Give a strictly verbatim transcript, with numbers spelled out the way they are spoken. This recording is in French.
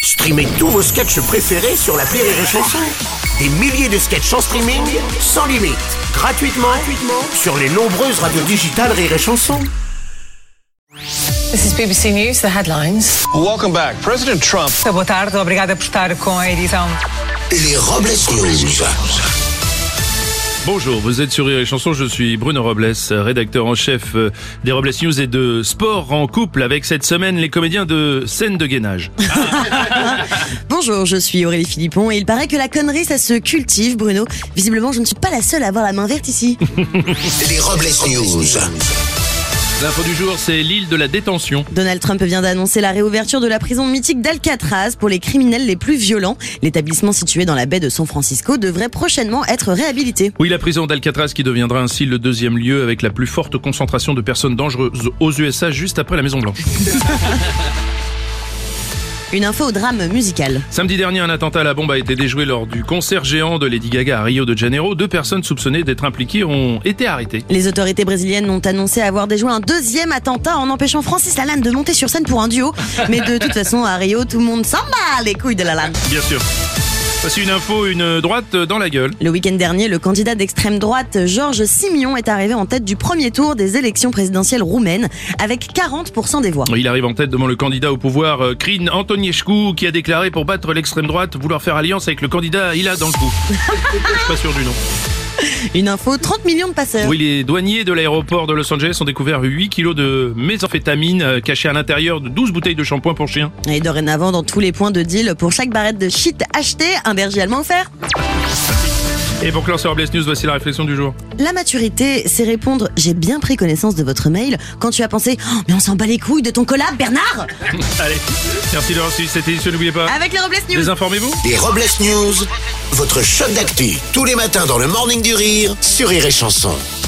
Streamez tous vos sketchs préférés sur l'appli Rire et Chanson. Des milliers de sketchs en streaming, sans limite, gratuitement, gratuitement sur les nombreuses radios digitales Rire et Chanson. This is B B C News, the headlines. Welcome back. President Trump. Boa tarde, obrigada por estar com a edição. Les Robles News. Bonjour, vous êtes sur Rire et Chanson, je suis Bruno Robles, rédacteur en chef des Robles News et de Sport en couple avec cette semaine les comédiens de Scène de gainage. Bonjour, je suis Aurélie Philippon et il paraît que la connerie ça se cultive, Bruno. Visiblement, je ne suis pas la seule à avoir la main verte ici. Les Robles News. L'info du jour, c'est l'île de la détention. Donald Trump vient d'annoncer la réouverture de la prison mythique d'Alcatraz pour les criminels les plus violents. L'établissement situé dans la baie de San Francisco devrait prochainement être réhabilité. Oui, la prison d'Alcatraz qui deviendra ainsi le deuxième lieu avec la plus forte concentration de personnes dangereuses aux U S A juste après la Maison Blanche. Une info au drame musical. Samedi dernier, un attentat à la bombe a été déjoué lors du concert géant de Lady Gaga à Rio de Janeiro. Deux personnes soupçonnées d'être impliquées ont été arrêtées. Les autorités brésiliennes ont annoncé avoir déjoué un deuxième attentat en empêchant Francis Lalanne de monter sur scène pour un duo. Mais de toute façon, à Rio, tout le monde s'en bat les couilles de Lalanne. Bien sûr. Voici une info, une droite dans la gueule. Le week-end dernier, le candidat d'extrême droite George Simion est arrivé en tête du premier tour des élections présidentielles roumaines avec quarante pour cent des voix. Il arrive en tête devant le candidat au pouvoir Crin Antonescu qui a déclaré pour battre l'extrême droite vouloir faire alliance avec le candidat Hila dans le coup. Je suis pas sûr du nom. Une info, trente millions de passeurs. Oui, les douaniers de l'aéroport de Los Angeles ont découvert huit kilos de méthamphétamine cachés à l'intérieur de douze bouteilles de shampoing pour chiens. Et dorénavant, dans tous les points de deal, pour chaque barrette de shit achetée, un berger allemand offert. Et pour clore ce Robles News, voici la réflexion du jour. La maturité, c'est répondre « J'ai bien pris connaissance de votre mail » quand tu as pensé oh, « Mais on s'en bat les couilles de ton collab, Bernard !» Allez, merci d'avoir suivi cette édition, n'oubliez pas. Avec les Robles News. Désinformez-vous. Les Robles News, votre choc d'actu, tous les matins dans le Morning du Rire sur Rire et Chanson.